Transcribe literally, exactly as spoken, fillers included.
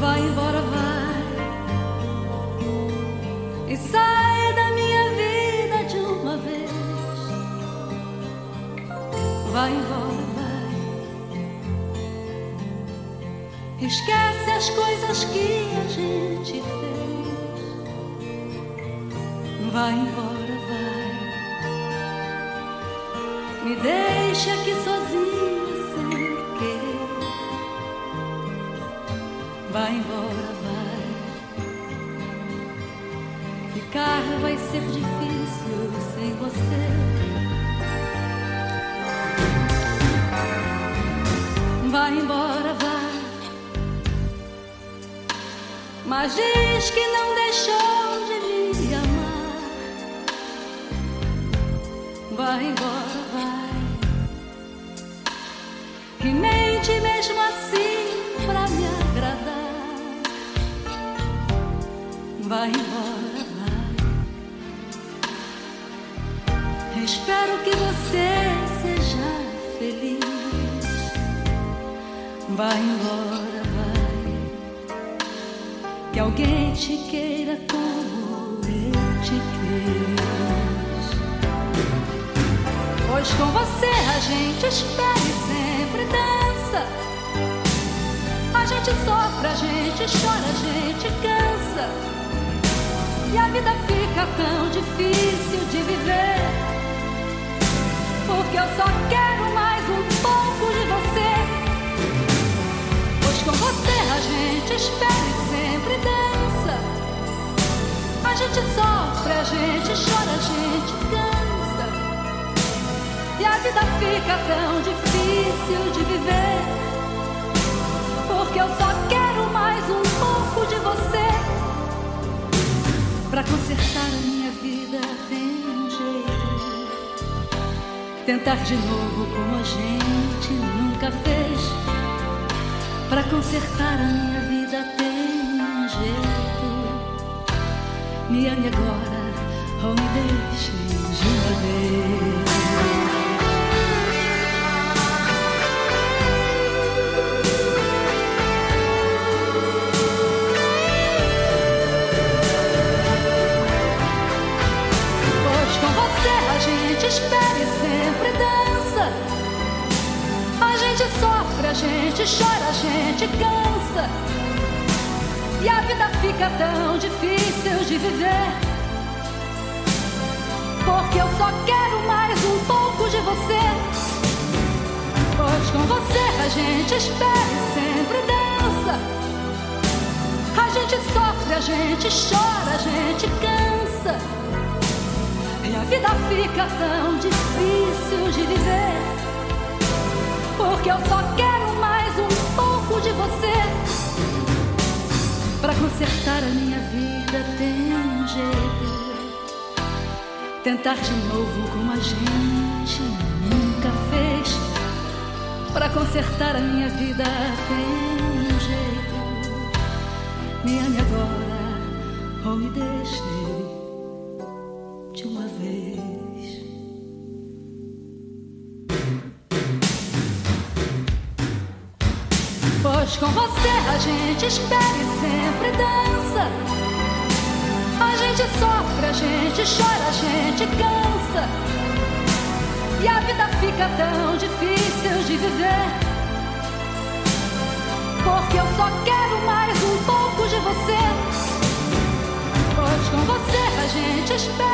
Vai embora, vai, e sai da minha vida de uma vez. Vai embora, vai, esquece as coisas que a gente fez. Vai embora, vai, me deixa aqui sozinha sem querer. Vai embora, vai, ficar vai ser difícil sem você. Vai embora, vai, mas diz que não deixou de me amar. Vai embora, vai, e mente mesmo assim pra me agradar. Vai embora, vai, espero que você seja feliz. Vai embora, vai, que alguém te queira como eu te quis. Pois com você a gente espera e sempre dança. A gente sofre, a gente chora, a gente cansa. E a vida fica tão difícil de viver, porque eu só quero mais um pouco de você. Pois com você a gente espera e sempre dança. A gente sofre, a gente chora, a gente cansa. E a vida fica tão difícil de viver, porque eu só quero mais um pouco de você. Pra consertar a minha vida tem um jeito, tentar de novo como a gente nunca fez. Pra consertar a minha vida tem um jeito. Me ame agora ou me deixe de uma vez. Espera e sempre dança. A gente sofre, a gente chora, a gente cansa. E a vida fica tão difícil de viver, porque eu só quero mais um pouco de você. Pois com você a gente espera e sempre dança. A gente sofre, a gente chora, a gente cansa. E a vida fica tão difícil de viver, porque eu só quero mais um pouco de você. Pra consertar a minha vida tem um jeito, tentar de novo como a gente nunca fez. Pra consertar a minha vida tem um jeito. Me ame agora ou me deixe de uma vez. Pois com você a gente espera e sempre dança. A gente sofre, a gente chora, a gente cansa. E a vida fica tão difícil de viver, porque eu só quero mais um pouco de você. Pois com você a gente espera